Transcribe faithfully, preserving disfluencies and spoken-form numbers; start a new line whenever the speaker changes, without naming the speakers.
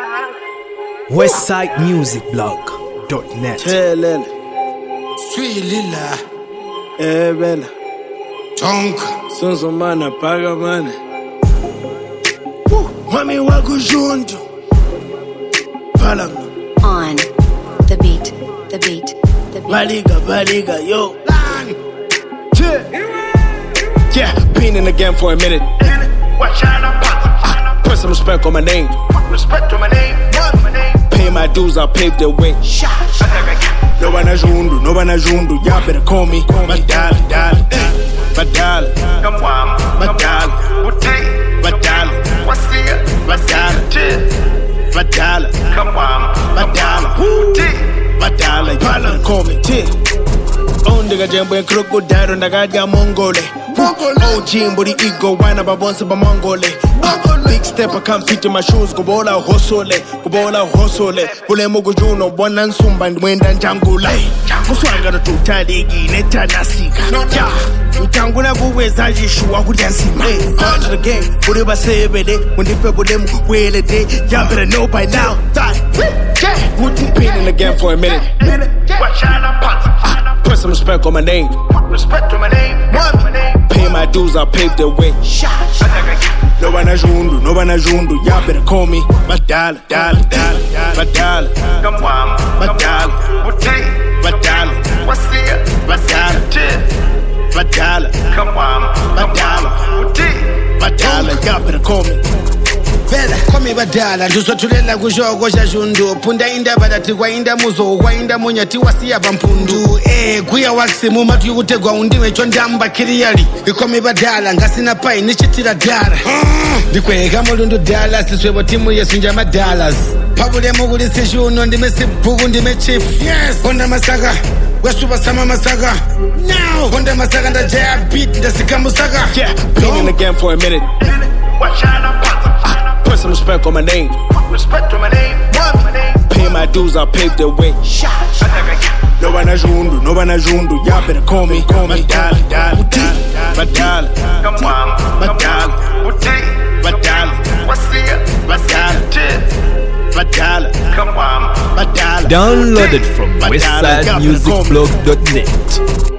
westside music blog dot net.
Thelela Swilila Ebela Tonka Sonzomana Pagamane Mami wakujundu Palama
On the beat, the beat, the beat.
Baliga, baliga, yo
Yeah, been in the game for a minute. Ah, put some respect on my name.
Respect on my name.
Pay my dues, I paved the way.
No bana jundu, no bana jundu. Y'all better call me Badala, Badala, Badala, Badala, Badala, Badala, Badala, Badala, y'all better call me T. On the jumbo and crocodile, and I got ya Mongole. Oh, Jim, but the ego, wine about once about Mongole. Big step, I can't fit in my shoes. Go bola, hosole, go bola, hosole. Bulemogo Juno, one and Sumba, and wind and Jangula. Muswanga to Tadigi, Neta Nasika. Utanguna go with Zaji, I would dance in my part of the game. Whatever say every day, when the people them whale a day, y'all better know by now.
Would you been in the game for a minute? Ah, put some respect on my name.
Respect on my name.
Pay my dues, I paved the way.
No bana jundu, no bana jundu. Y'all better call me Badala, Badala, Badala, Badala, Badala, Badala, Badala, Badala, Badala. Y'all better call me.
Vela, komi badala, juso tulela kujogo jajundu. Punda inda badati kwa inda muzo, kwa inda munyati wasiya bampundu. Eh, kuya waksi mumatu yukutegwa undiwe chondamba kiriyali. Komi badala, ngasina pai, nichitira dara. Ndikweka mulundu dala, siswebo timu yesu njama dollars. Pabule muguli sishuno, ndime sibugu, ndime chief. Yes, honda masaka, wesuba sama masaka. Now, honda masaka nda jaya beat, ndasika musaka.
Yeah, been in the game for a minute. Ah, put some respect on my name.
Respect on my name.
Pay my dues, I paved the way.
No bana jundu, no bana jundu. Y'all better call me, call me Badala, Badala, Badala, Badala, Badala, Badala, Badala.
Downloaded from westside music blog dot net.